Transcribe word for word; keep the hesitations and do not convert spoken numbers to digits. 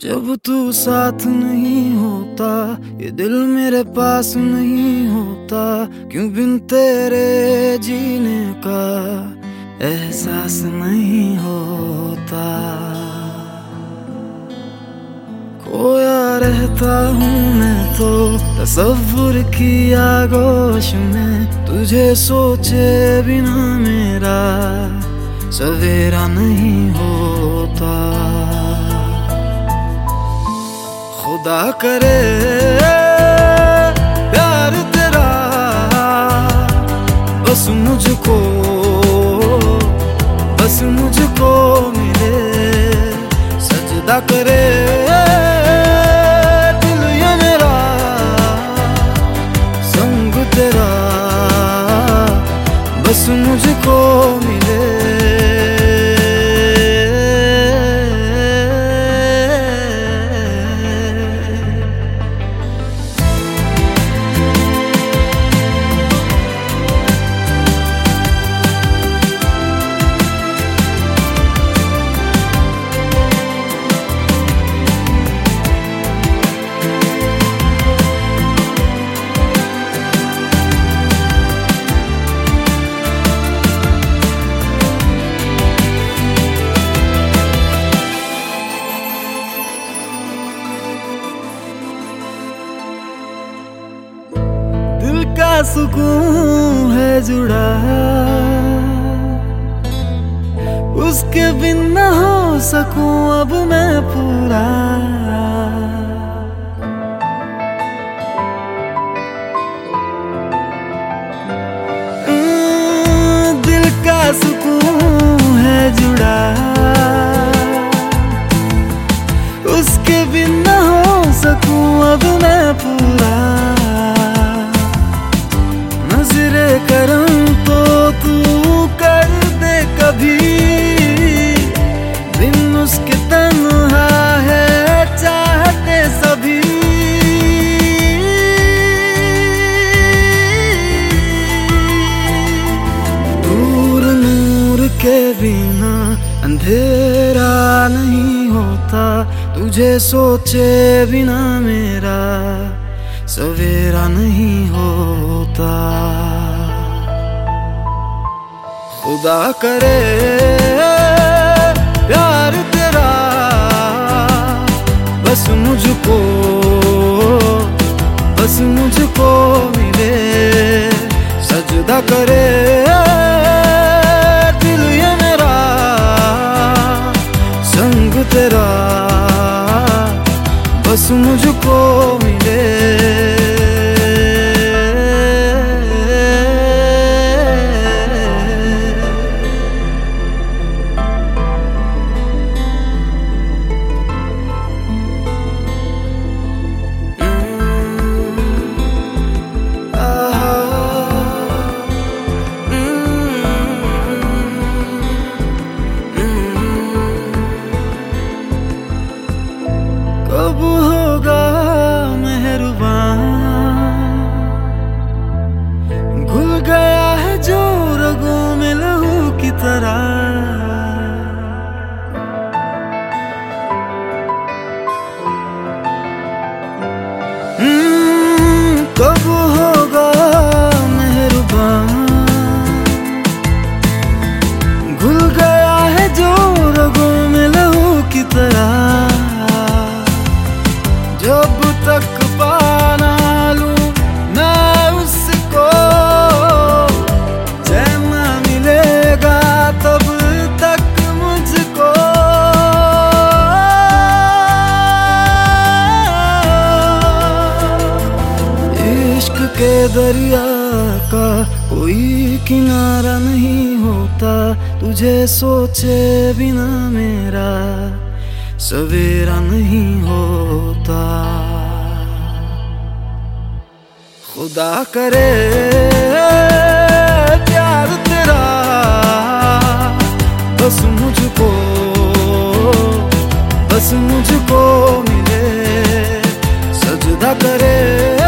जब तू साथ नहीं होता, ये दिल मेरे पास नहीं होता। क्यों बिन तेरे जीने का एहसास नहीं होता। खोया रहता हूँ मैं तो तसव्वुर की आगोश में, तुझे सोचे बिना मेरा सवेरा नहीं होता। खुदा करे प्यार तेरा बस मुझको, बस मुझको मिले। सजदा करे दिल ये मेरा, संग तेरा बस मुझको मिले। का सुकून है जुड़ा, उसके बिन न हो सकूं अब मैं पूरा। दिल का सुकून है जुड़ा, उसके बिन न हो सकूं अब मैं पूरा। नज़रे करम तो तू कर दे कभी, बिन उसके तन्हा है चाहते सभी। दूर नूर के बिना अंधेरा नहीं होता, तुझे सोचे बिना मेरा सवेरा नहीं होता। खुदा करे प्यार तेरा बस मुझको, बस मुझको मिले। सजदा करे दिल ये मेरा, संग तेरा बस मुझको मिले। कब होगा मेहरबान, घुल गया है जो रगों में लहू की तरह। कब होगा मेहरबान, घुल गया है जो रगों में लहू की तरह। जब तक पाना लूं मैं उसको, चैन मिलेगा तब तक मुझको। इश्क के दरिया का कोई किनारा नहीं होता, तुझे सोचे बिना मेरा सवेरा नहीं होता। खुदा करे प्यार तेरा बस मुझको, बस मुझको मिले। सजदा करे